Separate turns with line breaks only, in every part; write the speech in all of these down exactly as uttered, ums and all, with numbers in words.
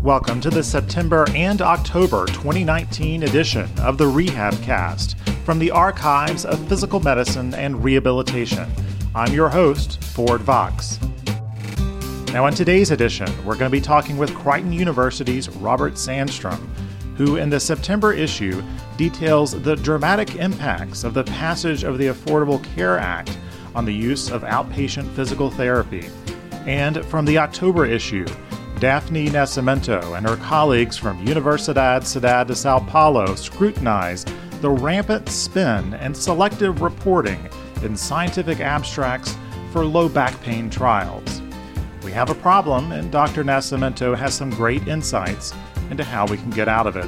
Welcome to the September and October twenty nineteen edition of the Rehab Cast from the Archives of Physical Medicine and Rehabilitation. I'm your host, Ford Vox. Now in today's edition, we're going to be talking with Creighton University's Robert Sandstrom, who in the September issue details the dramatic impacts of the passage of the Affordable Care Act on the use of outpatient physical therapy. And from the October issue, Daphne Nascimento and her colleagues from Universidad Ciudad de Sao Paulo scrutinize the rampant spin and selective reporting in scientific abstracts for low back pain trials. We have a problem, and Doctor Nascimento has some great insights into how we can get out of it.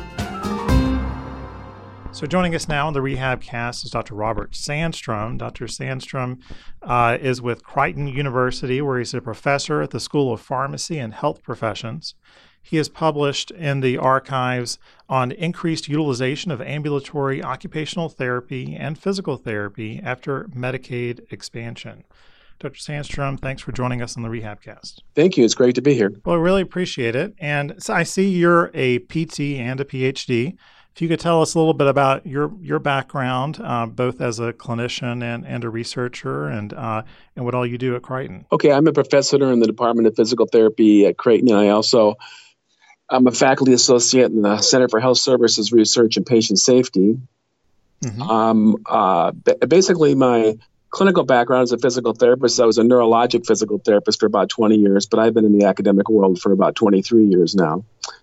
So joining us now on the Rehab Cast is Doctor Robert Sandstrom. Doctor Sandstrom uh, is with Creighton University, where he's a professor at the School of Pharmacy and Health Professions. He has published in the archives on increased utilization of ambulatory occupational therapy and physical therapy after Medicaid expansion. Doctor Sandstrom, thanks for joining us on the Rehab Cast.
Thank you. It's great to be here.
Well, I really appreciate it. And so I see you're a P T and a P H D. If you could tell us a little bit about your your background, uh, both as a clinician and, and a researcher, and uh, and what all you do at Creighton.
Okay, I'm a professor in the Department of Physical Therapy at Creighton, and I also I'm a faculty associate in the Center for Health Services Research and Patient Safety. Mm-hmm. Um, uh, basically, my clinical background as a physical therapist, I was a neurologic physical therapist for about twenty years, but I've been in the academic world for about twenty-three years now.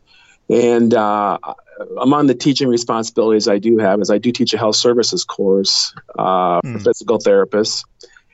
And uh, among the teaching responsibilities I do have is I do teach a health services course uh, mm. for physical therapists,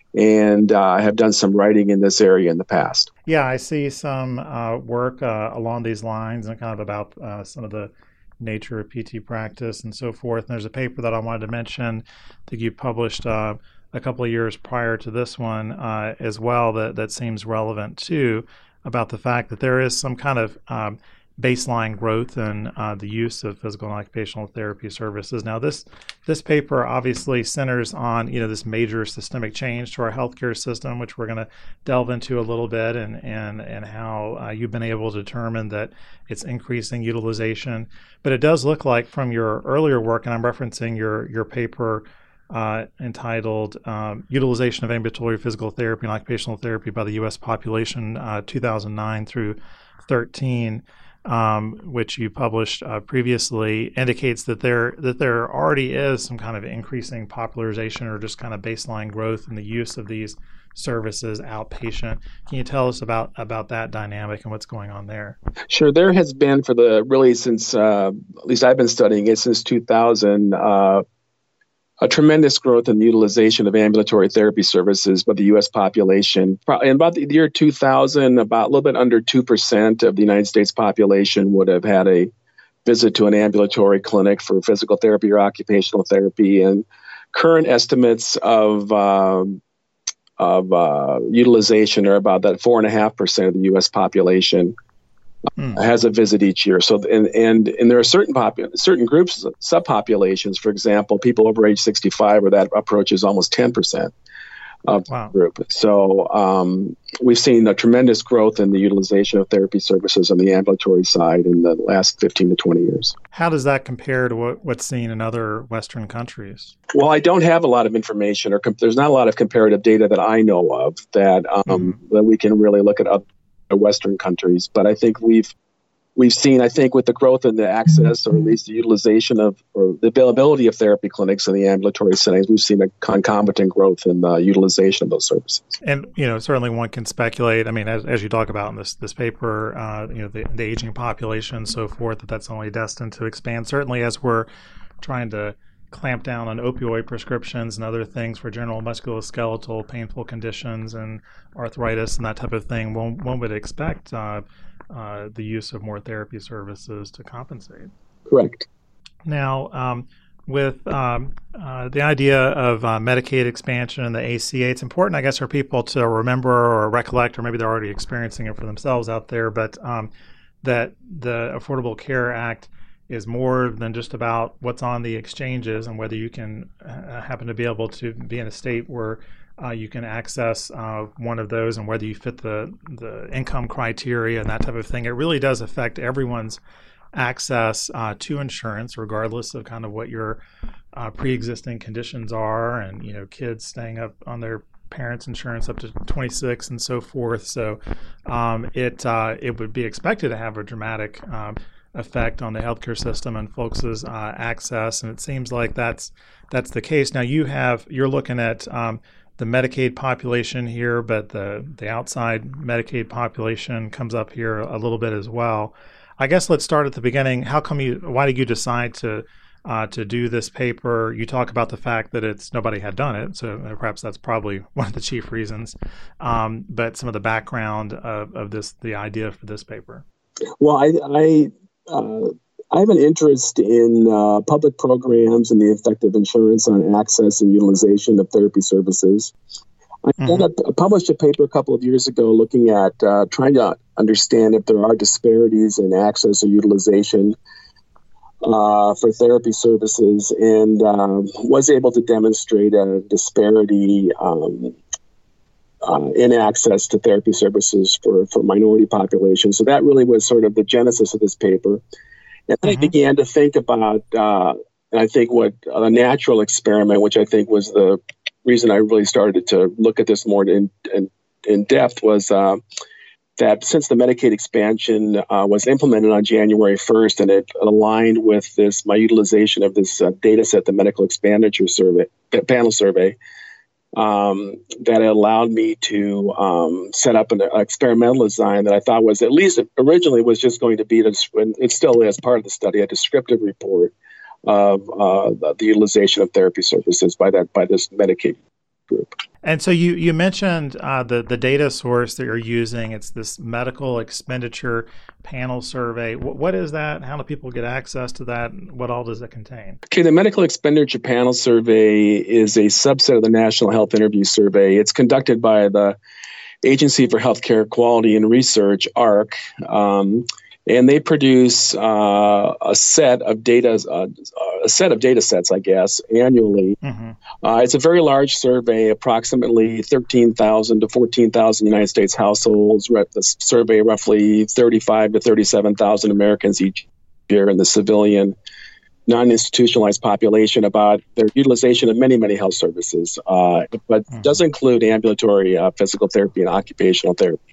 and uh, I have done some writing in this area in the past.
Yeah, I see some uh, work uh, along these lines and kind of about uh, some of the nature of P T practice and so forth. And there's a paper that I wanted to mention that you published uh, a couple of years prior to this one uh, as well that, that seems relevant too, about the fact that there is some kind of um, baseline growth in uh, the use of physical and occupational therapy services. Now, this this paper obviously centers on you know this major systemic change to our healthcare system, which we're going to delve into a little bit, and and and how uh, you've been able to determine that it's increasing utilization. But it does look like from your earlier work, and I'm referencing your your paper uh, entitled um, "Utilization of Ambulatory Physical Therapy and Occupational Therapy by the U S Population, uh, two thousand nine through thirteen." Um, which you published uh, previously, indicates that there that there already is some kind of increasing popularization or just kind of baseline growth in the use of these services outpatient. Can you tell us about about that dynamic and what's going on there?
Sure. There has been for the really since uh, at least I've been studying it since two thousand. Uh, a tremendous growth in the utilization of ambulatory therapy services by the U S population. In about the year two thousand, about a little bit under two percent of the United States population would have had a visit to an ambulatory clinic for physical therapy or occupational therapy. And current estimates of um, of uh, utilization are about that four point five percent of the U S population Hmm. has a visit each year. So, and and and there are certain popu- certain groups, subpopulations. For example, people over age sixty-five, where that approaches almost ten percent of wow. the group. So, um, we've seen a tremendous growth in the utilization of therapy services on the ambulatory side in the last fifteen to twenty years.
How does that compare to what, what's seen in other Western countries?
Well, I don't have a lot of information, or com- there's not a lot of comparative data that I know of that um, mm-hmm. that we can really look at other Western countries, but I think we've we've seen, I think, with the growth in the access, or at least the utilization of, or the availability of therapy clinics in the ambulatory settings, we've seen a concomitant growth in the utilization of those services.
And you know, certainly one can speculate. I mean, as, as you talk about in this this paper, uh, you know, the, the aging population, and so forth, that that's only destined to expand. Certainly, as we're trying to clamp down on opioid prescriptions and other things for general musculoskeletal painful conditions and arthritis and that type of thing, one, one would expect uh, uh, the use of more therapy services to compensate.
Correct.
Now, um, with um, uh, the idea of uh, Medicaid expansion and the A C A, it's important, I guess, for people to remember or recollect, or maybe they're already experiencing it for themselves out there, but um, that the Affordable Care Act is more than just about what's on the exchanges and whether you can uh, happen to be able to be in a state where uh, you can access uh, one of those, and whether you fit the, the income criteria and that type of thing. It really does affect everyone's access uh, to insurance, regardless of kind of what your uh, pre-existing conditions are, and you know, kids staying up on their parents' insurance up to twenty-six and so forth. So um, it uh, it would be expected to have a dramatic um, effect on the healthcare system and folks' uh, access, and it seems like that's that's the case. Now you have you're looking at um, the Medicaid population here, but the the outside Medicaid population comes up here a little bit as well. I guess let's start at the beginning. How come you? Why did you decide to uh, to do this paper? You talk about the fact that it's nobody had done it, so perhaps that's probably one of the chief reasons. Um, but some of the background of, of this, the idea for this paper.
Well, I I, uh, I have an interest in uh, public programs and the effect of insurance on access and utilization of therapy services. I mm-hmm. published a paper a couple of years ago looking at uh, trying to understand if there are disparities in access or utilization uh, for therapy services, and um, was able to demonstrate a disparity um, uh, in access to therapy services for, for minority populations. So that really was sort of the genesis of this paper. And mm-hmm. I began to think about, uh, and I think what a natural experiment, which I think was the reason I really started to look at this more in in, in depth, was uh, that since the Medicaid expansion uh, was implemented on January first, and it aligned with this my utilization of this uh, data set, the Medical Expenditure Survey Panel Survey, um, that it allowed me to um, set up an experimental design that I thought was, at least originally, was just going to be, this, and it still is part of the study, a descriptive report of uh, the utilization of therapy services by that by this Medicaid group.
And so you you mentioned uh, the the data source that you're using. It's this Medical Expenditure Panel Survey. What, what is that? How do people get access to that? What all does it contain?
Okay, the Medical Expenditure Panel Survey is a subset of the National Health Interview Survey. It's conducted by the Agency for Healthcare Quality and Research, A R C. Um, And they produce uh, a set of data, uh, a set of data sets, I guess, annually. Mm-hmm. Uh, it's a very large survey, approximately thirteen thousand to fourteen thousand United States households. The survey roughly thirty-five to thirty-seven thousand Americans each year in the civilian, non-institutionalized population about their utilization of many, many health services, uh, but mm-hmm. does include ambulatory uh, physical therapy and occupational therapy.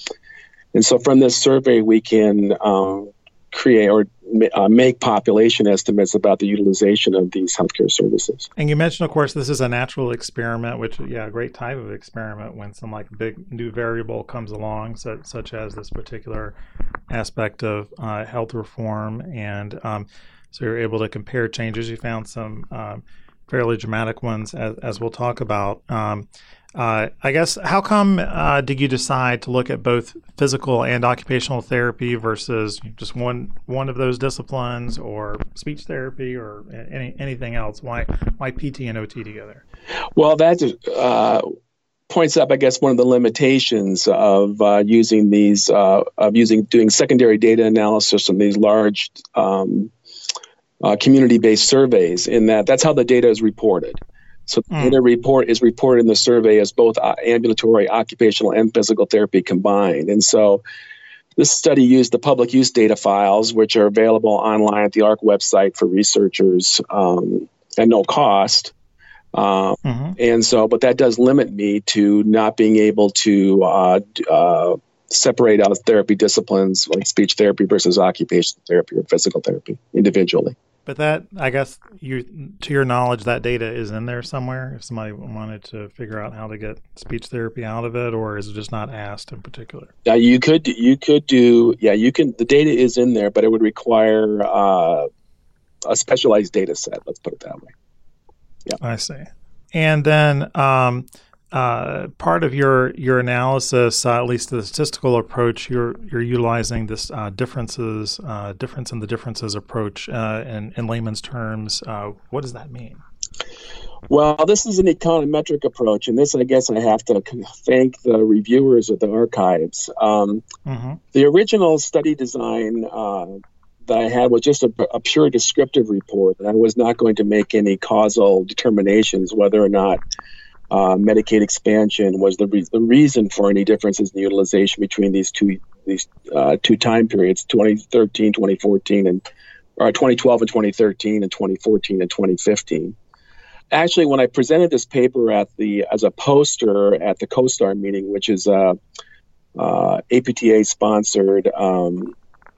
And so from this survey, we can um, create or uh, make population estimates about the utilization of these healthcare services.
And you mentioned, of course, this is a natural experiment, which, yeah, a great type of experiment when some like big new variable comes along, so, such as this particular aspect of uh, health reform. And um, so you're able to compare changes. You found some um, fairly dramatic ones, as, as we'll talk about. Um, Uh, I guess, how come uh, did you decide to look at both physical and occupational therapy versus just one one of those disciplines, or speech therapy, or any anything else? Why why P T and O T together?
Well, that uh, points up, I guess, one of the limitations of uh, using these uh, of using doing secondary data analysis on these large um, uh, community-based surveys. In that, that's how the data is reported. So the data report is reported in the survey as both ambulatory, occupational, and physical therapy combined. And so this study used the public use data files, which are available online at the A R C website for researchers um, at no cost. Uh, mm-hmm. And so, but that does limit me to not being able to uh, uh, separate out therapy disciplines like speech therapy versus occupational therapy or physical therapy individually.
But that, I guess, you, to your knowledge, that data is in there somewhere if somebody wanted to figure out how to get speech therapy out of it, or is it just not asked in particular?
Yeah, you could, you could do, yeah, you can, the data is in there, but it would require uh, a specialized data set, let's put it that way. Yeah.
I see. And then um, uh, part of your your analysis, uh, at least the statistical approach, you're you're utilizing this uh, differences, uh, difference in the differences approach uh, in, in layman's terms. Uh, what does that mean?
Well, this is an econometric approach, and this, I guess, I have to thank the reviewers of the archives. Um, mm-hmm. The original study design uh, that I had was just a, a pure descriptive report. I was not going to make any causal determinations whether or not uh, Medicaid expansion was the, re- the reason for any differences in utilization between these two these uh, two time periods, twenty thirteen, twenty fourteen, and or twenty twelve and twenty thirteen, and twenty fourteen and twenty fifteen. Actually, when I presented this paper at the as a poster at the COSTAR meeting, which is a, uh, A P T A-sponsored, um,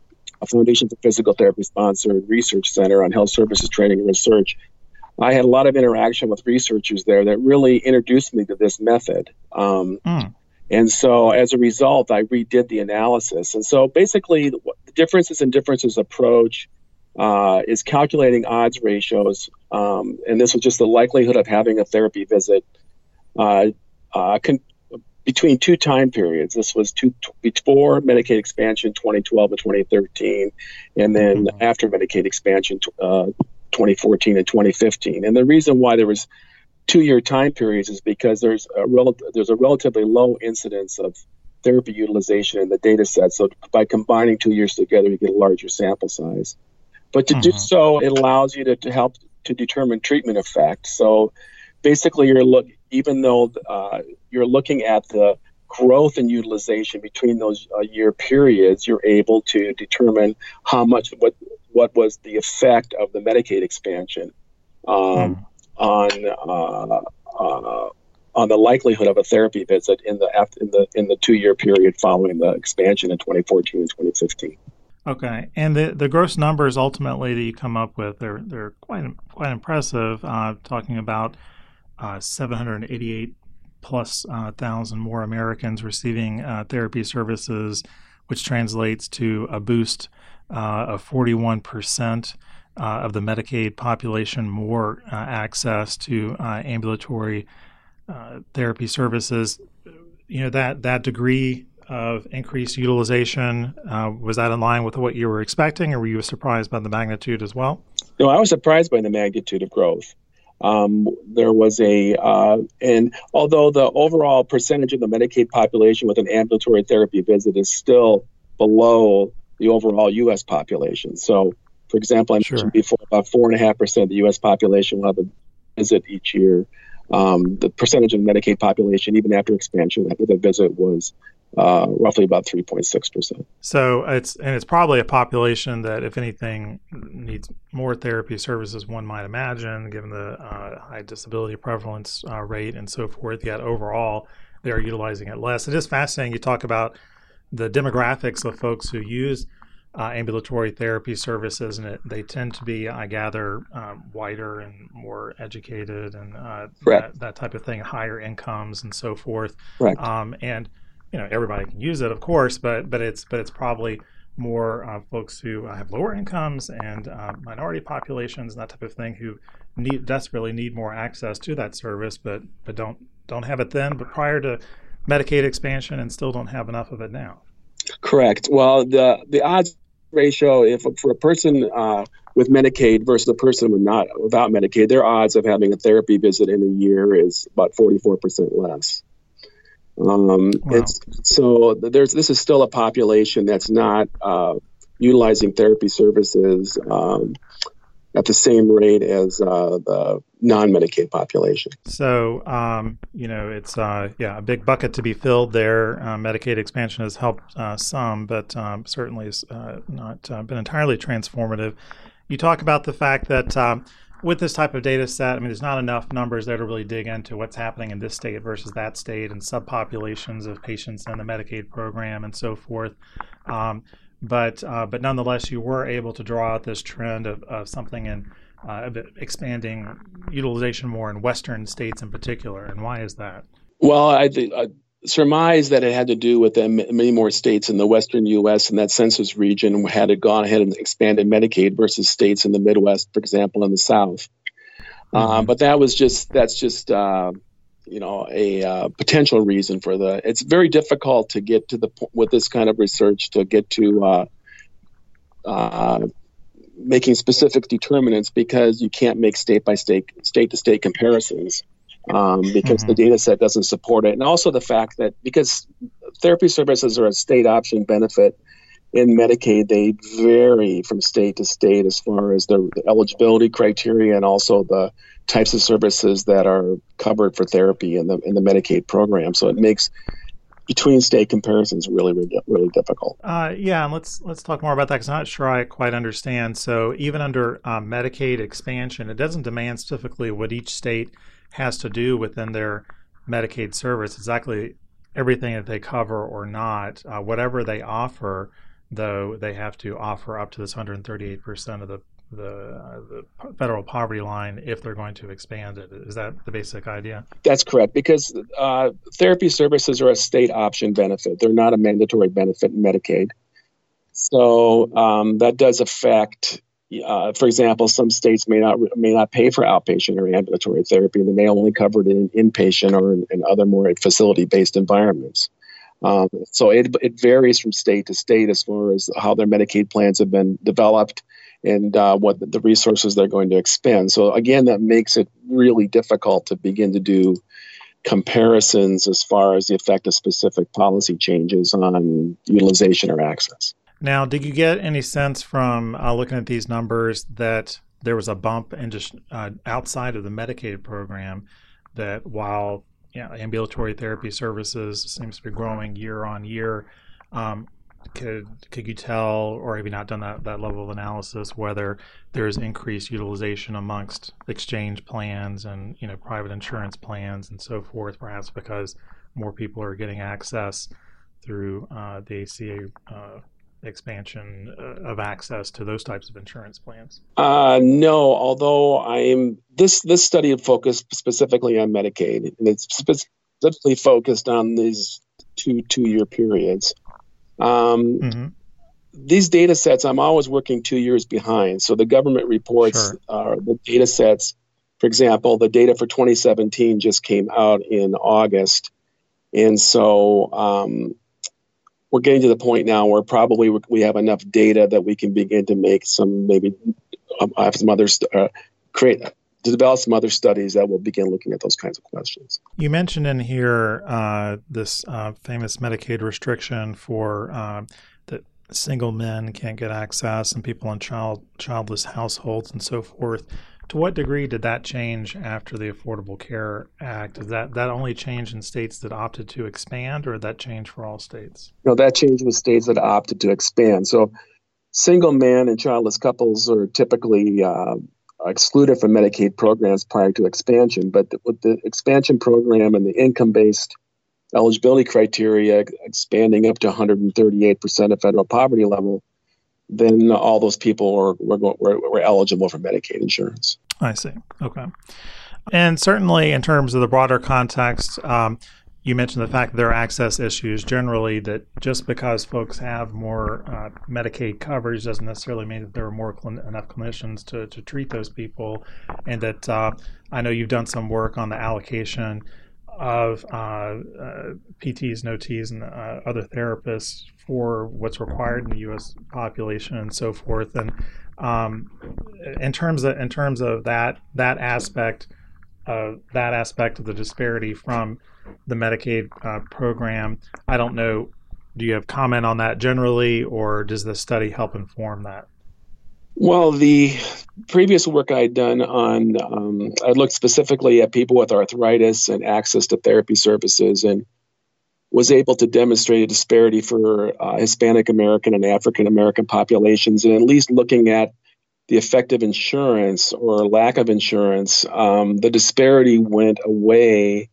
a Foundation for Physical Therapy-sponsored research center on health services training and research, I had a lot of interaction with researchers there that really introduced me to this method. Um, mm. And so as a result, I redid the analysis. And so basically, the differences in differences approach uh, is calculating odds ratios. Um, and this was just the likelihood of having a therapy visit uh, uh, con- between two time periods. This was two, t- before Medicaid expansion, twenty twelve and twenty thirteen, and then mm-hmm. after Medicaid expansion, uh, twenty fourteen and twenty fifteen. And the reason why there was two-year time periods is because there's a rel- there's a relatively low incidence of therapy utilization in the data set. So by combining two years together, you get a larger sample size. But to mm-hmm. do so, it allows you to, to help to determine treatment effect. So basically, you're look even though uh, you're looking at the growth in utilization between those uh, year periods, you're able to determine how much what what was the effect of the Medicaid expansion um, mm. on uh, uh, on the likelihood of a therapy visit in the in the in the two year period following the expansion in twenty fourteen and twenty fifteen.
Okay, and the, the gross numbers ultimately that you come up with, they're they're quite quite impressive. Uh, talking about uh, seven hundred eighty-eight plus uh, thousand more Americans receiving uh, therapy services, which translates to a boost uh, of forty-one percent uh, of the Medicaid population more uh, access to uh, ambulatory uh, therapy services. You know, that that degree of increased utilization, uh, was that in line with what you were expecting, or were you surprised by the magnitude as well?
No, I was surprised by the magnitude of growth. Um, there was a, uh, and although the overall percentage of the Medicaid population with an ambulatory therapy visit is still below the overall U S population. So, for example, I mentioned sure. before, about four and a half percent of the U S population will have a visit each year. Um, the percentage of the Medicaid population, even after expansion with a visit, was uh, roughly about three point six percent.
So it's and it's probably a population that, if anything, needs more therapy services, one might imagine, given the uh, high disability prevalence uh, rate and so forth. Yet overall, they are utilizing it less. It is fascinating. You talk about the demographics of folks who use uh, ambulatory therapy services, and it, they tend to be, I gather, um, whiter and more educated, and uh, that, that type of thing, higher incomes and so forth.
Correct.
Um, and you know, everybody can use it, of course, but but it's but it's probably more uh, folks who have lower incomes and uh, minority populations and that type of thing who need desperately need more access to that service, but but don't don't have it then, but prior to Medicaid expansion, and still don't have enough of it now.
Correct. Well, the the odds ratio, if for a person uh, with Medicaid versus a person with not without Medicaid, their odds of having a therapy visit in a year is about forty-four percent less. Um, wow. it's, so there's this is still a population that's not uh, utilizing therapy services um, at the same rate as uh, the non-Medicaid population.
So um, you know, it's uh, yeah a big bucket to be filled there. Uh, Medicaid expansion has helped uh, some, but um, certainly has uh, not uh, been entirely transformative. You talk about the fact that um, with this type of data set, I mean, there's not enough numbers there to really dig into what's happening in this state versus that state and subpopulations of patients in the Medicaid program and so forth. Um, but uh, but nonetheless, you were able to draw out this trend of, of something in uh, expanding utilization more in Western states in particular. And why is that?
Well, I, I surmise that it had to do with them, many more states in the Western U S and that census region had it gone ahead and expanded Medicaid versus states in the Midwest, for example, in the South. Mm-hmm. Uh, but that was just, that's just, uh, you know, a uh, potential reason for the, it's very difficult to get to the, with this kind of research, to get to uh, uh, making specific determinants, because you can't make state by state, state to state comparisons. Um, because mm-hmm. the data set doesn't support it. And also the fact that because therapy services are a state option benefit, in Medicaid, they vary from state to state as far as the, the eligibility criteria and also the types of services that are covered for therapy in the in the Medicaid program. So it makes between state comparisons really, really, really difficult.
Uh, yeah, and let's let's talk more about that because I'm not sure I quite understand. So even under uh, Medicaid expansion, it doesn't demand specifically what each state has to do within their Medicaid service, exactly everything that they cover or not. Uh, whatever they offer, though, they have to offer up to this one hundred thirty-eight percent of the the, uh, the federal poverty line if they're going to expand it. Is that the basic idea?
That's correct, because uh, therapy services are a state option benefit. They're not a mandatory benefit in Medicaid. So um, that does affect, uh, for example, some states may not may not pay for outpatient or ambulatory therapy. They may only cover it in inpatient or in, in other more facility-based environments. Um, so it, it varies from state to state as far as how their Medicaid plans have been developed and uh, what the resources they're going to expend. So again, that makes it really difficult to begin to do comparisons as far as the effect of specific policy changes on utilization or access.
Now, did you get any sense from uh, looking at these numbers that there was a bump in just uh, outside of the Medicaid program, that while you know, ambulatory therapy services seems to be growing year on year, um, Could could you tell, or have you not done that, that level of analysis, whether there's increased utilization amongst exchange plans and you know private insurance plans and so forth, perhaps because more people are getting access through uh, the A C A uh, expansion uh, of access to those types of insurance plans?
Uh, no, although I'm this this study focused specifically on Medicaid, and it's specifically focused on these two two year periods. Um, mm-hmm. These data sets, I'm always working two years behind. So the government reports
sure.
uh, the data sets. For example, the data for twenty seventeen just came out in August. And so um, we're getting to the point now where probably we have enough data that we can begin to make some, maybe um, have some other, st- uh, create, to develop some other studies that will begin looking at those kinds of questions.
You mentioned in here uh, this uh, famous Medicaid restriction for uh, that single men can't get access and people in child childless households and so forth. To what degree did that change after the Affordable Care Act? Did that, that only change in states that opted to expand, or did that change for all states?
No, that changed with states that opted to expand. So single men and childless couples are typically uh, excluded from Medicaid programs prior to expansion. But the, with the expansion program and the income-based eligibility criteria expanding up to one hundred thirty-eight percent of federal poverty level, then all those people were, were, were, were eligible for Medicaid insurance.
I see. Okay. And certainly in terms of the broader context, um, you mentioned the fact that there are access issues generally, that just because folks have more uh, Medicaid coverage doesn't necessarily mean that there are more cl- enough clinicians to, to treat those people. And that uh, I know you've done some work on the allocation of uh, uh, P Ts, N O Ts, and uh, other therapists for what's required in the U S population and so forth. And um, in terms of in terms of that that aspect, uh, that aspect of the disparity from the Medicaid uh, program, I don't know, do you have comment on that generally, or does the study help inform that?
Well, the previous work I'd done on, um, I looked specifically at people with arthritis and access to therapy services, and was able to demonstrate a disparity for uh, Hispanic American and African American populations, and at least looking at the effect of insurance or lack of insurance, um, the disparity went away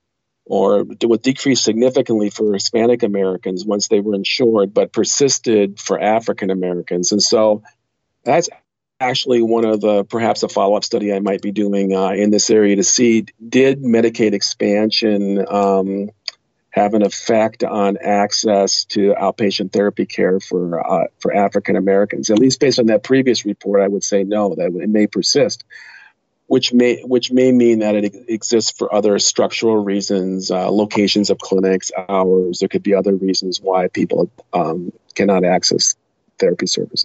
or would decrease significantly for Hispanic Americans once they were insured, but persisted for African Americans. And so that's actually one of the, perhaps a follow-up study I might be doing uh, in this area to see, did Medicaid expansion um, have an effect on access to outpatient therapy care for uh, for African Americans? At least based on that previous report, I would say no, that it may persist, which may which may mean that it exists for other structural reasons, uh, locations of clinics, hours. There could be other reasons why people um, cannot access therapy services.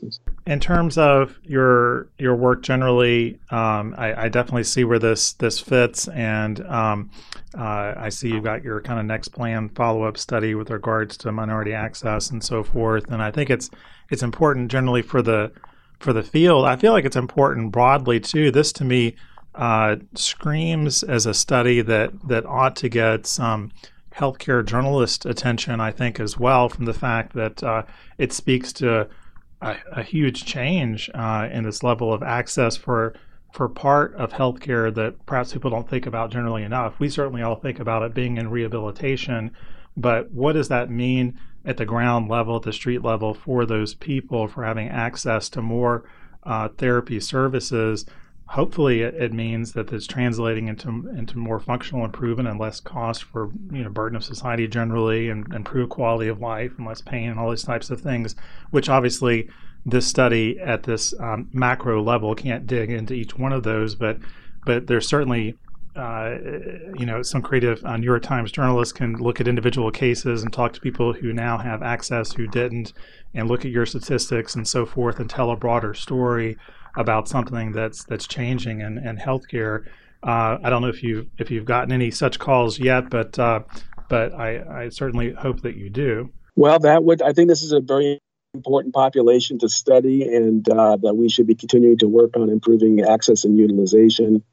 in terms of your your work generally, um, I, I definitely see where this this fits, and um, uh, I see you've got your kind of next plan follow-up study with regards to minority access and so forth. And I think it's it's important generally for the for the field. I feel like it's important broadly too. This to me uh, screams as a study that that ought to get some healthcare journalist attention, I think, as well, from the fact that uh, it speaks to A, a huge change uh, in this level of access for for part of healthcare that perhaps people don't think about generally enough. We certainly all think about it being in rehabilitation, but what does that mean at the ground level, at the street level, for those people, for having access to more uh, therapy services? Hopefully, it, it means that it's translating into into more functional improvement and less cost for you know burden of society generally, and improved quality of life and less pain and all these types of things, which obviously this study at this um, macro level can't dig into each one of those, but but there's certainly uh, you know some creative uh, New York Times journalists can look at individual cases and talk to people who now have access who didn't, and look at your statistics and so forth and tell a broader story about something that's that's changing in, in healthcare. Uh, I don't know if you if you've gotten any such calls yet, but uh, but I, I certainly hope that you do.
Well, that would I think this is a very important population to study, and uh, that we should be continuing to work on improving access and utilization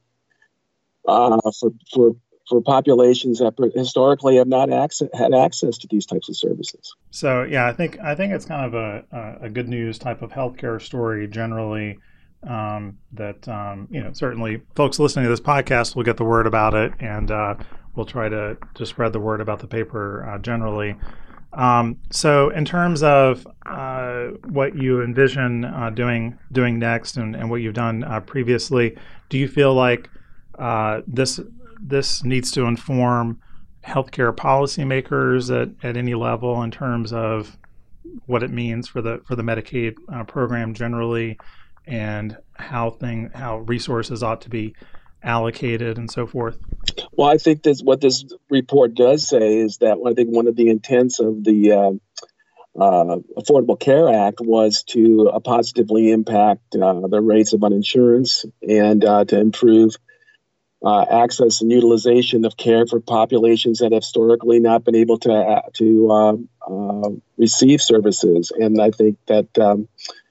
uh, for for for populations that historically have not access, had access to these types of services.
So yeah, I think I think it's kind of a a good news type of healthcare story generally. Um, that um, you know certainly folks listening to this podcast will get the word about it, and uh, we'll try to to spread the word about the paper uh, generally. Um, so in terms of uh, what you envision uh, doing doing next, and, and what you've done uh, previously, do you feel like uh, this this needs to inform healthcare policymakers at, at any level in terms of what it means for the for the Medicaid uh, program generally, and how thing how resources ought to be allocated and so forth?
Well, I think this what this report does say is that I think one of the intents of the uh, uh, Affordable Care Act was to uh, positively impact uh, the rates of uninsurance, and uh, to improve uh, access and utilization of care for populations that have historically not been able to uh, to uh, uh, receive services. And I think that um,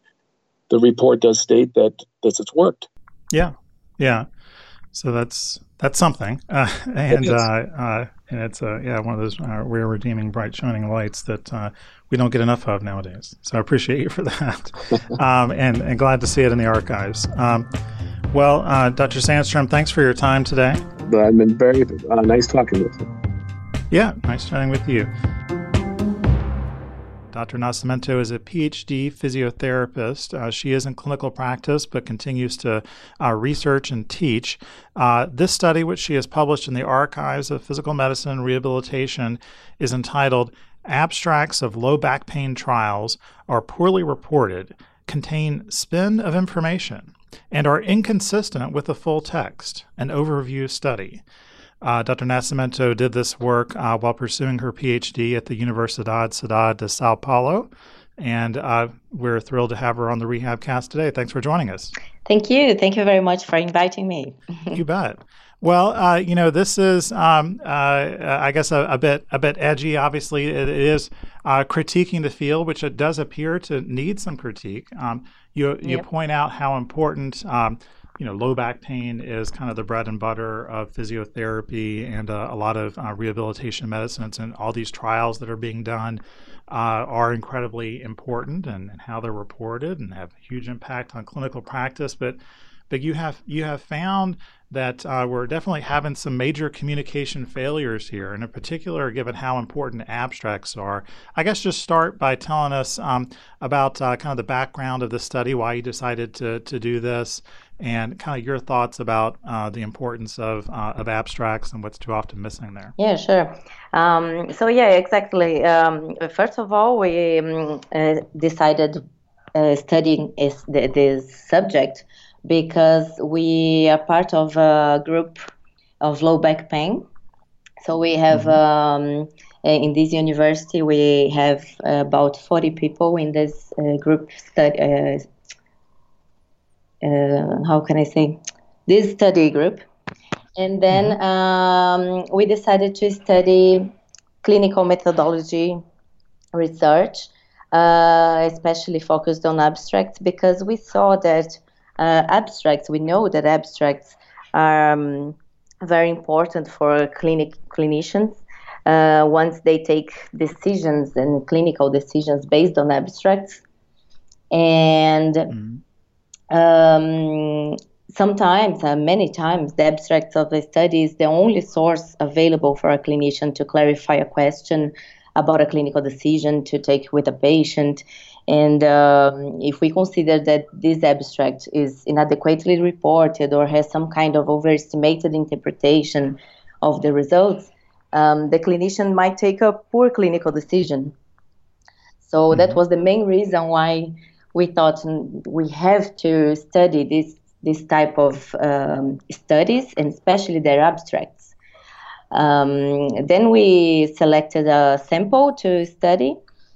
the report does state that this has worked.
Yeah, yeah. So that's that's something, uh, and uh, uh, and it's uh, yeah one of those uh, rare, redeeming, bright, shining lights that uh, we don't get enough of nowadays. So I appreciate you for that, um, and and glad to see it in the archives. Um, well, uh, Doctor Sandstrom, thanks for your time today.
But I've been very uh, nice talking with you.
Yeah, nice chatting with you. Doctor Nascimento is a P H D physiotherapist. Uh, she is in clinical practice, but continues to uh, research and teach. Uh, this study, which she has published in the Archives of Physical Medicine and Rehabilitation, is entitled Abstracts of Low Back Pain Trials Are Poorly Reported, Contain Spin of Information, and are inconsistent with the full text, an overview study. Uh, Doctor Nascimento did this work uh, while pursuing her P H D at the Universidad Ciudad de Sao Paulo, and uh, we're thrilled to have her on the RehabCast today. Thanks for joining us.
Thank you. Thank you very much for inviting me.
You bet. Well, uh, you know, this is, um, uh, I guess, a, a bit a bit edgy. Obviously, it, it is uh, critiquing the field, which it does appear to need some critique. Um, you you yep. point out how important um, you know, low back pain is kind of the bread and butter of physiotherapy and uh, a lot of uh, rehabilitation medicines, and all these trials that are being done uh, are incredibly important, and, and how they're reported and have huge impact on clinical practice. But but you have you have found that uh, we're definitely having some major communication failures here, and in particular, given how important abstracts are. I guess just start by telling us um, about uh, kind of the background of the study, why you decided to to do this, and kind of your thoughts about uh, the importance of uh, of abstracts and what's too often missing there.
Yeah, sure. Um, so yeah, exactly. Um, first of all, we um, uh, decided uh, studying is the, this subject because we are part of a group of low back pain. So we have mm-hmm. um, in this university we have about forty people in this uh, group study, uh, uh, how can I say, this study group. And then
Mm-hmm.
um, we decided to study clinical methodology research, uh, especially focused on abstracts, because we saw that uh, abstracts, we know that abstracts are um, very important for clinic clinicians. Uh, once they take decisions and clinical decisions based on abstracts. And
Mm-hmm.
um, sometimes, uh, many times, the abstracts of the study is the only source available for a clinician to clarify a question about a clinical decision to take with a patient. And um, if we consider that this abstract is inadequately reported or has some kind of overestimated interpretation of the results, um, the clinician might take a poor clinical decision. So that
Mm-hmm.
was the main reason why we thought mm, we have to study this this type of um, studies, and especially their abstracts. Um, then we selected a sample to study,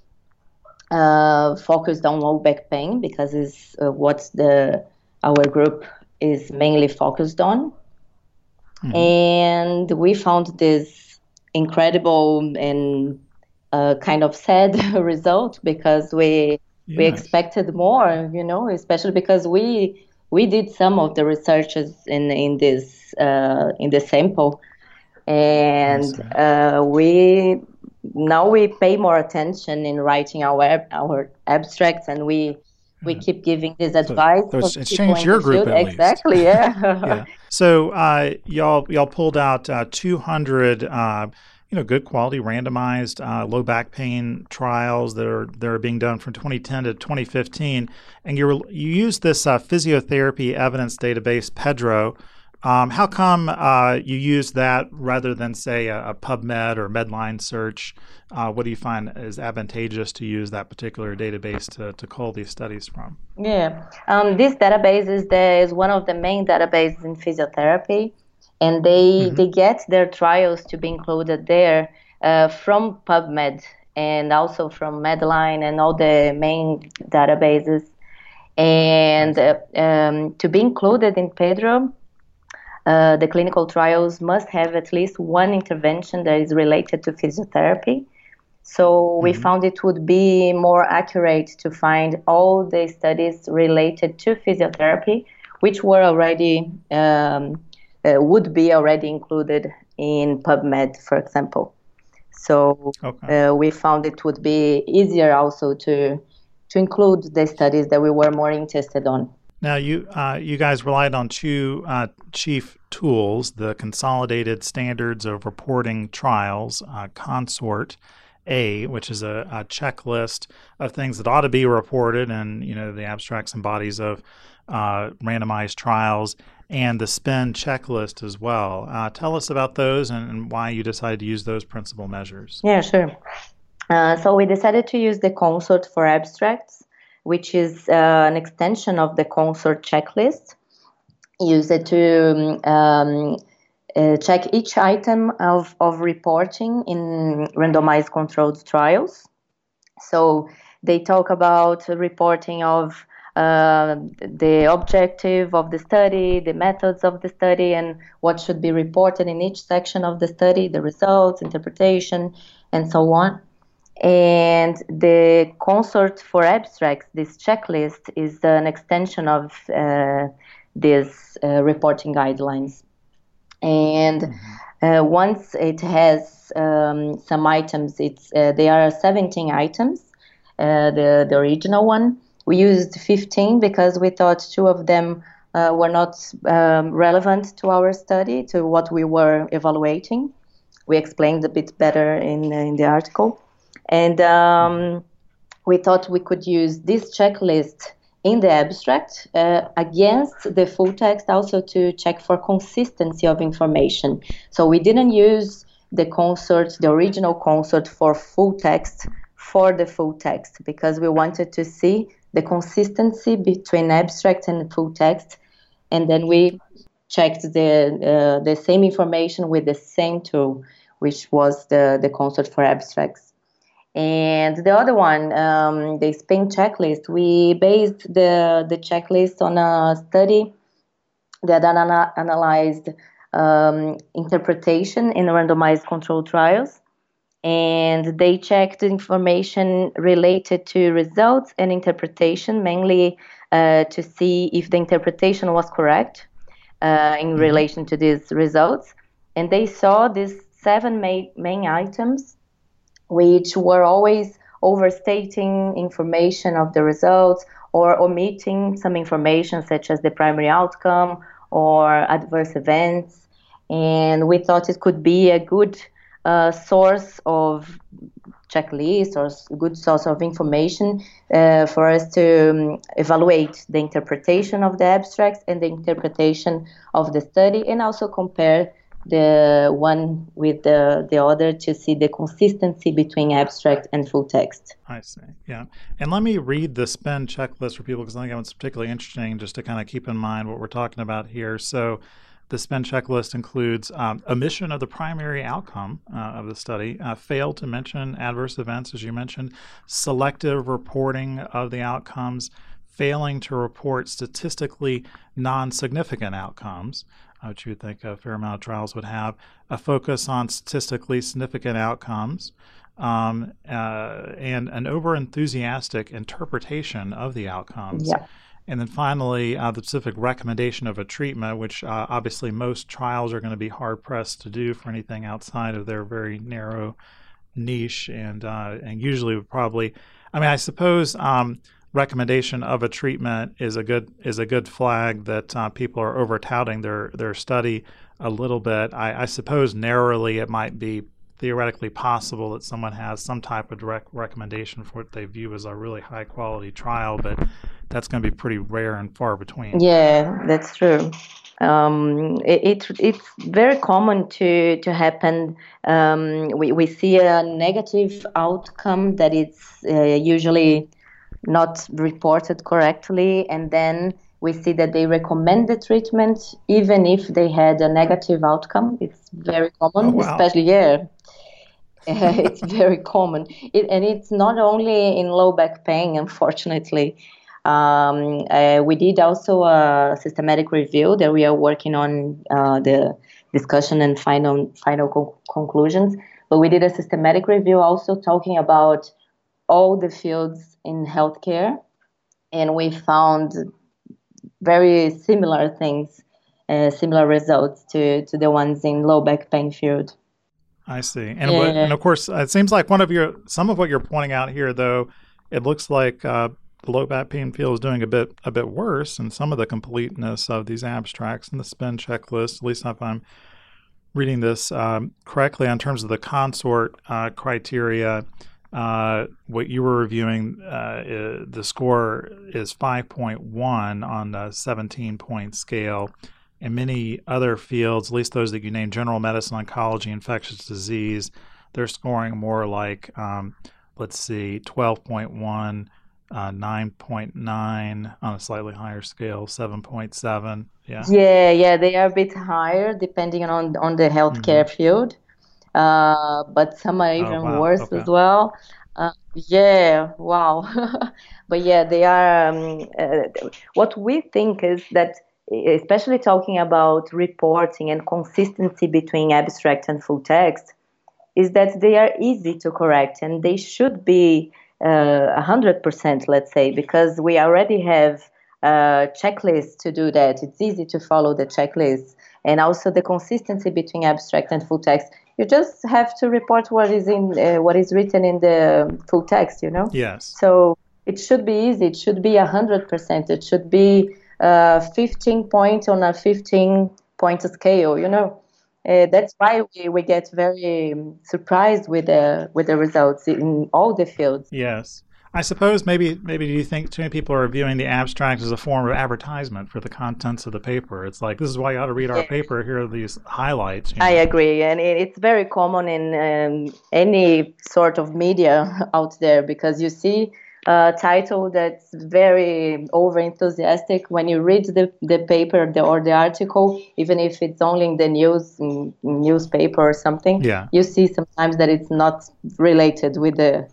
uh, focused on low back pain because it's uh, what the our group is mainly focused on.
Mm-hmm.
And we found this incredible and uh, kind of sad result, because we we
Yes.
expected more, you know, especially because we we did some of the researches in in this uh, in the sample,
I
and
see.
uh, we now we pay more attention in writing our ab- our abstracts, and we we
Yeah.
keep giving this
So,
advice
so
for
it's, it's
people
changed
in the
your group
field.
at least.
Exactly, yeah.
Yeah. So uh, y'all y'all pulled out uh, two hundred uh, you know good quality randomized uh, low back pain trials that are that are being done from twenty ten to twenty fifteen, and you you used this uh, physiotherapy evidence database PEDRO. Um, how come uh, you use that rather than, say, a, a PubMed or Medline search? Uh, what do you find is advantageous to use that particular database to, to cull these studies from?
Yeah, um, this database is, the, is one of the main databases in physiotherapy, and they
Mm-hmm.
they get their trials to be included there uh, from PubMed and also from Medline and all the main databases. And uh, um, to be included in PEDRO, uh, the clinical trials must have at least one intervention that is related to physiotherapy. So we
Mm-hmm.
found it would be more accurate to find all the studies related to physiotherapy, which were already um, uh, would be already included in PubMed, for example. So
Okay.
uh, we found it would be easier also to to include the studies that we were more interested on.
Now, you uh, you guys relied on two uh, chief tools: the Consolidated Standards of Reporting Trials, uh, CONSORT A, which is a, a checklist of things that ought to be reported, and you know the abstracts and bodies of uh, randomized trials, and the SPIN checklist as well. Uh, tell us about those and, and why you decided to use those principal measures.
Yeah, sure. Uh, so we decided to use the CONSORT for abstracts, which is uh, an extension of the CONSORT checklist. Use it to um, uh, check each item of, of reporting in randomized controlled trials. So they talk about reporting of uh, the objective of the study, the methods of the study, and what should be reported in each section of the study, the results, interpretation, and so on. And the CONSORT for abstracts, this checklist, is an extension of uh, these uh, reporting guidelines. And
Mm-hmm.
uh, once it has um, some items, it's uh, there are seventeen items. Uh, the the original one, we used fifteen because we thought two of them uh, were not um, relevant to our study, to what we were evaluating. We explained a bit better in in the article. And um, we thought we could use this checklist in the abstract uh, against the full text, also to check for consistency of information. So we didn't use the CONSORT, the original CONSORT, for full text for the full text, because we wanted to see the consistency between abstract and full text. And then we checked the uh, the same information with the same tool, which was the, the CONSORT for abstracts. And the other one, um, the Spain checklist, we based the, the checklist on a study that ana- analyzed um, interpretation in randomized controlled trials. And they checked information related to results and interpretation, mainly uh, to see if the interpretation was correct uh, in mm-hmm. relation to these results. And they saw these seven main, main items, which were always overstating information of the results or omitting some information such as the primary outcome or adverse events. And we thought it could be a good uh, source of checklist or a good source of information uh, for us to um, evaluate the interpretation of the abstracts and the interpretation of the study, and also compare the one with the, the other to see the consistency between abstract and full text.
I see, yeah. And let me read the SPIN checklist for people because I think it's particularly interesting just to kind of keep in mind what we're talking about here. So the SPIN checklist includes um, omission of the primary outcome uh, of the study, uh, fail to mention adverse events, as you mentioned, selective reporting of the outcomes, failing to report statistically non-significant outcomes, which you would think a fair amount of trials would have, a focus on statistically significant outcomes, um, uh, and an over-enthusiastic interpretation of the outcomes.
Yeah.
And then finally, uh, the specific recommendation of a treatment, which uh, obviously most trials are going to be hard-pressed to do for anything outside of their very narrow niche, and uh, and usually would probably, I mean, I suppose um, recommendation of a treatment is a good is a good flag that uh, people are over touting their their study a little bit. I, I suppose narrowly it might be theoretically possible that someone has some type of direct recommendation for what they view as a really high quality trial, but that's going to be pretty rare and far between.
Yeah, that's true. Um, it, it it's very common to to happen. Um, we we see a negative outcome that it's uh, usually not reported correctly, and then we see that they recommend the treatment even if they had a negative outcome. It's very common,
oh, wow.
especially yeah. It's very common, it, and it's not only in low back pain, unfortunately. Um, uh, we did also a systematic review that we are working on uh, the discussion and final final co- conclusions. But we did a systematic review also talking about all the fields in healthcare, and we found very similar things, uh, similar results to, to the ones in low back pain field.
I see. And
yeah.
what, and of course, it seems like one of your some of what you're pointing out here, though, it looks like uh, the low back pain field is doing a bit a bit worse in some of the completeness of these abstracts in the SPIN checklist. At least if I'm reading this um, correctly, in terms of the consort uh, criteria, uh, what you were reviewing, uh, is, the score is five point one on the seventeen point scale. In many other fields, at least those that you named, general medicine, oncology, infectious disease, they're scoring more like, um, let's see, twelve point one, uh, nine point nine on a slightly higher scale, seven point seven. Yeah,
yeah, yeah, they are a bit higher depending on on the healthcare mm-hmm. field, uh, but some are even
oh, wow.
worse
okay.
as well. Uh, yeah, wow. But yeah, they are. Um, uh, what we think is that, especially talking about reporting and consistency between abstract and full text, is that they are easy to correct, and they should be uh, one hundred percent, let's say, because we already have a checklist to do that. It's easy to follow the checklist. And also the consistency between abstract and full text. You just have to report what is in uh, what is written in the full text, you know?
Yes.
So it should be easy. It should be one hundred percent. It should be uh, fifteen points on a fifteen-point scale, you know? Uh, that's why we, we get very surprised with the with the results in all the fields.
Yes. I suppose maybe maybe do you think too many people are viewing the abstract as a form of advertisement for the contents of the paper? It's like, this is why you ought to read our yeah. paper. Here are these highlights. You know?
I agree. And it, it's very common in um, any sort of media out there, because you see a title that's very over-enthusiastic. When you read the, the paper the, or the article, even if it's only in the news in, in newspaper or something,
yeah.
you see sometimes that it's not related with the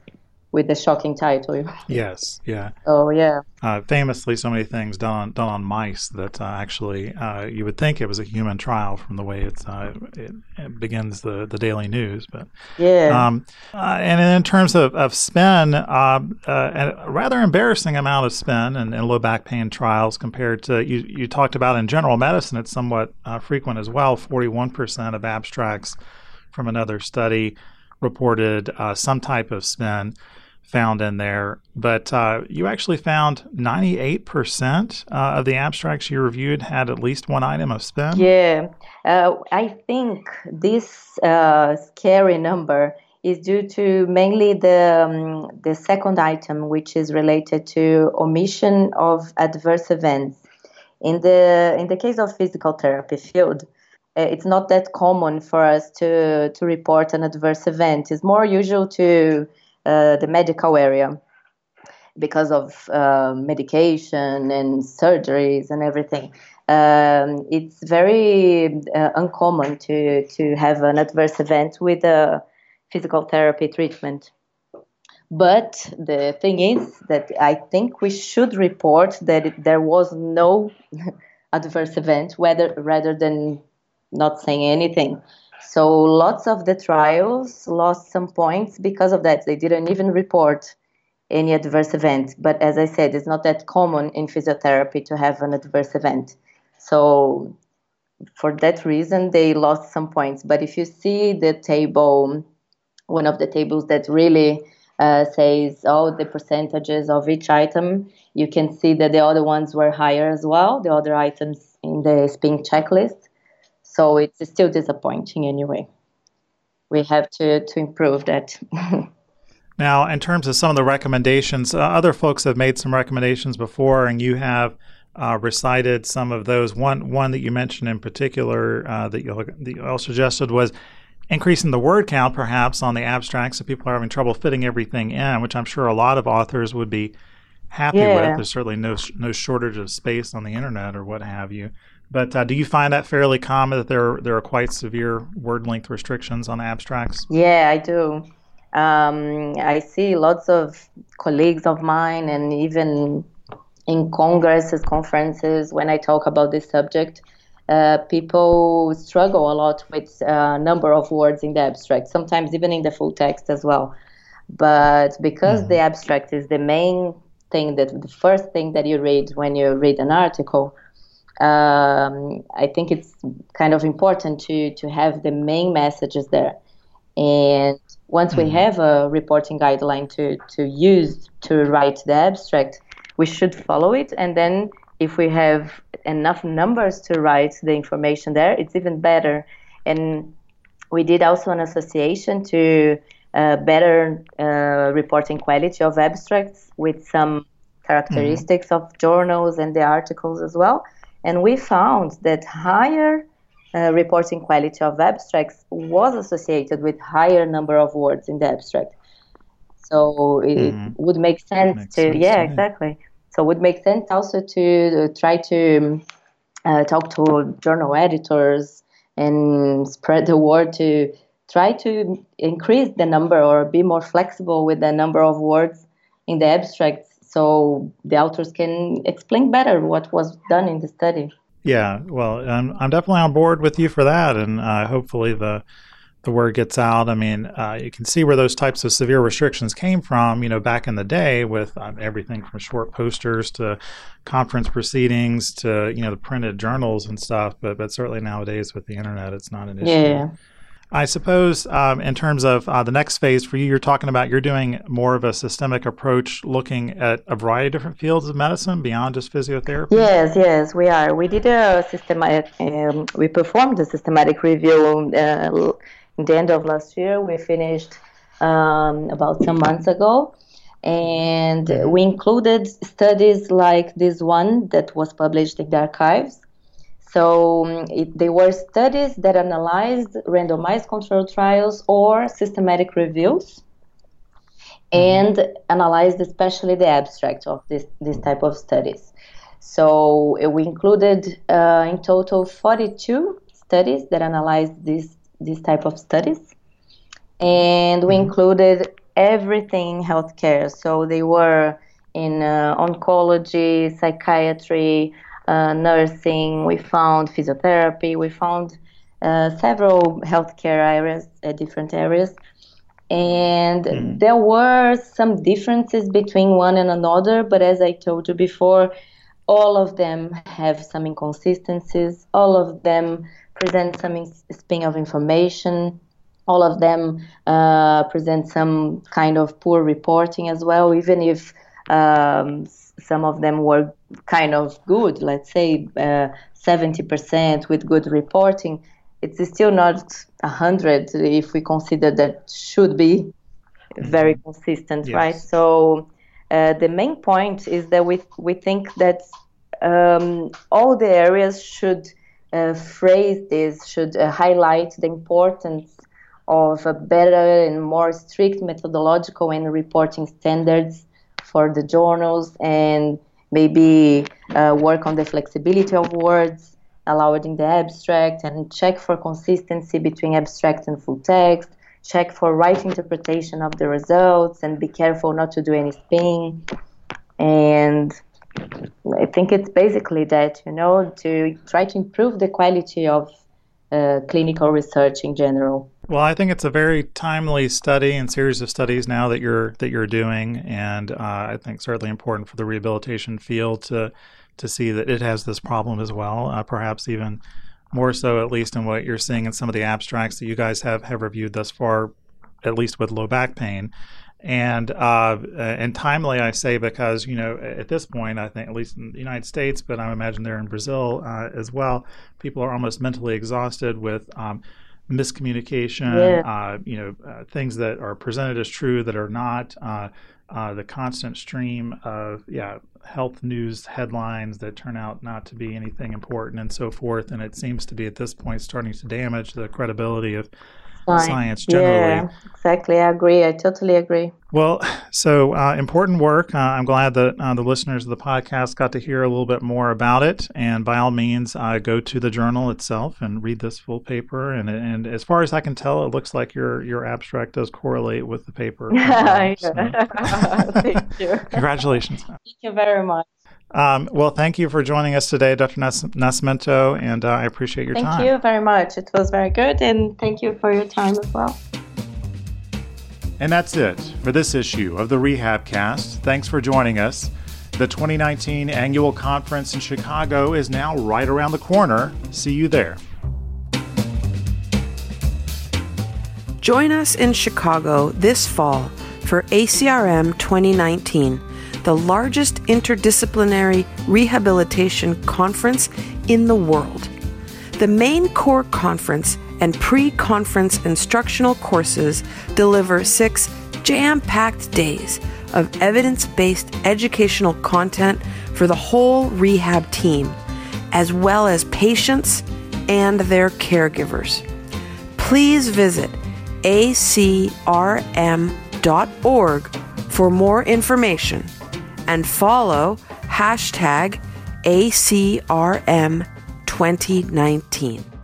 with the shocking title.
Yes, yeah.
Oh, yeah.
Uh, famously, so many things done on, done on mice that uh, actually uh, you would think it was a human trial from the way it's, uh, it, it begins the, the daily news. But
yeah.
Um, uh, and in terms of, of spin, uh, uh, a rather embarrassing amount of spin in, in low back pain trials compared to, you, you talked about in general medicine, it's somewhat uh, frequent as well. forty-one percent of abstracts from another study reported uh, some type of spin found in there. But uh, you actually found ninety-eight percent uh, of the abstracts you reviewed had at least one item of spin.
Yeah, uh, I think this uh, scary number is due to mainly the um, the second item, which is related to omission of adverse events. In the in the case of physical therapy field, uh, it's not that common for us to to report an adverse event. It's more usual to uh, the medical area because of uh, medication and surgeries and everything. Um, it's very uh, uncommon to to have an adverse event with a physical therapy treatment. But the thing is that I think we should report that it, there was no adverse event, whether rather than not saying anything. So lots of the trials lost some points because of that. They didn't even report any adverse event. But as I said, it's not that common in physiotherapy to have an adverse event. So for that reason, they lost some points. But if you see the table, one of the tables that really uh, says all the percentages of each item, you can see that the other ones were higher as well, the other items in the SPIN checklist. So it's still disappointing anyway. We have to, to improve that.
Now, in terms of some of the recommendations, uh, other folks have made some recommendations before, and you have uh, recited some of those. One one that you mentioned in particular uh, that, you, that you all suggested was increasing the word count, perhaps, on the abstracts if people are having trouble fitting everything in, which I'm sure a lot of authors would be happy
Yeah.
with. There's certainly no no shortage of space on the internet or what have you. But uh, do you find that fairly common, that there, there are quite severe word length restrictions on abstracts?
Yeah, I do. Um, I see lots of colleagues of mine, and even in congresses, conferences, when I talk about this subject, uh, people struggle a lot with a uh, number of words in the abstract, sometimes even in the full text as well. But because mm. the abstract is the main thing, that the first thing that you read when you read an article, um, I think it's kind of important to, to have the main messages there. And once we have a reporting guideline to, to use to write the abstract, we should follow it. And then if we have enough numbers to write the information there, it's even better. And we did also an association to uh, better uh, reporting quality of abstracts with some characteristics mm-hmm. of journals and the articles as well. And we found that higher Uh, reporting quality of abstracts was associated with higher number of words in the abstract. So it mm. would make sense
makes
to,
sense
yeah,
to
exactly. So it would make sense also to uh, try to uh, talk to journal editors and spread the word to try to increase the number or be more flexible with the number of words in the abstracts, so the authors can explain better what was done in the study.
Yeah, well, I'm, I'm definitely on board with you for that, and uh, hopefully the the word gets out. I mean, uh, you can see where those types of severe restrictions came from, you know, back in the day with um, everything from short posters to conference proceedings to, you know, the printed journals and stuff, but, but certainly nowadays with the internet, it's not an issue.
Yeah.
I suppose um, in terms of uh, the next phase for you, you're talking about you're doing more of a systemic approach, looking at a variety of different fields of medicine beyond just physiotherapy.
Yes, yes, we are. We did a systematic, um, we performed a systematic review uh, in the end of last year. We finished um, about some months ago, and we included studies like this one that was published in the archives. So um, it, they were studies that analyzed randomized controlled trials or systematic reviews, and mm-hmm. analyzed especially the abstract of this, this type of studies. So uh, we included uh, in total forty-two studies that analyzed this, this type of studies. And we mm-hmm. included everything in healthcare. So they were in uh, oncology, psychiatry, uh, nursing. We found physiotherapy. We found uh, several healthcare areas, uh, different areas. And mm. there were some differences between one and another, but as I told you before, all of them have some inconsistencies. All of them present some spin of information. All of them uh, present some kind of poor reporting as well, even if um, some of them were kind of good, let's say uh, seventy percent with good reporting. It's still not one hundred if we consider that should be very consistent, yes. Right? So uh, the main point is that we we think that um, all the areas should uh, phrase this, should uh, highlight the importance of a better and more strict methodological and reporting standards for the journals, and maybe uh, work on the flexibility of words, allowing the abstract, and check for consistency between abstract and full text, check for right interpretation of the results, and be careful not to do any spin. And I think it's basically that, you know, to try to improve the quality of uh, clinical research in general.
Well, I think it's a very timely study and series of studies now that you're that you're doing, and uh, I think certainly important for the rehabilitation field to to see that it has this problem as well, uh, perhaps even more so, at least in what you're seeing in some of the abstracts that you guys have, have reviewed thus far, at least with low back pain. And uh, and timely, I say, because, you know, at this point, I think, at least in the United States, but I imagine they're in Brazil uh, as well, people are almost mentally exhausted with um, miscommunication, yeah. uh, you know, uh, things that are presented as true that are not, uh, uh, the constant stream of, yeah, health news headlines that turn out not to be anything important and so forth. And it seems to be at this point starting to damage the credibility of Science, science generally.
Yeah, exactly. I agree. I totally agree.
Well, so uh, important work. Uh, I'm glad that uh, the listeners of the podcast got to hear a little bit more about it. And by all means, uh, go to the journal itself and read this full paper. And and as far as I can tell, it looks like your your abstract does correlate with the paper. Well, so.
Thank you.
Congratulations.
Thank you very much.
Um, well, thank you for joining us today, Doctor Nas- Nascimento, and uh, I appreciate your
thank
time.
Thank you very much. It was very good, and thank you for your time as well.
And that's it for this issue of the RehabCast. Thanks for joining us. The twenty nineteen annual conference in Chicago is now right around the corner. See you there.
Join us in Chicago this fall for A C R M twenty nineteen. The largest interdisciplinary rehabilitation conference in the world. The main core conference and pre-conference instructional courses deliver six jam-packed days of evidence-based educational content for the whole rehab team, as well as patients and their caregivers. Please visit A C R M dot org for more information, and follow hashtag A C R M twenty nineteen.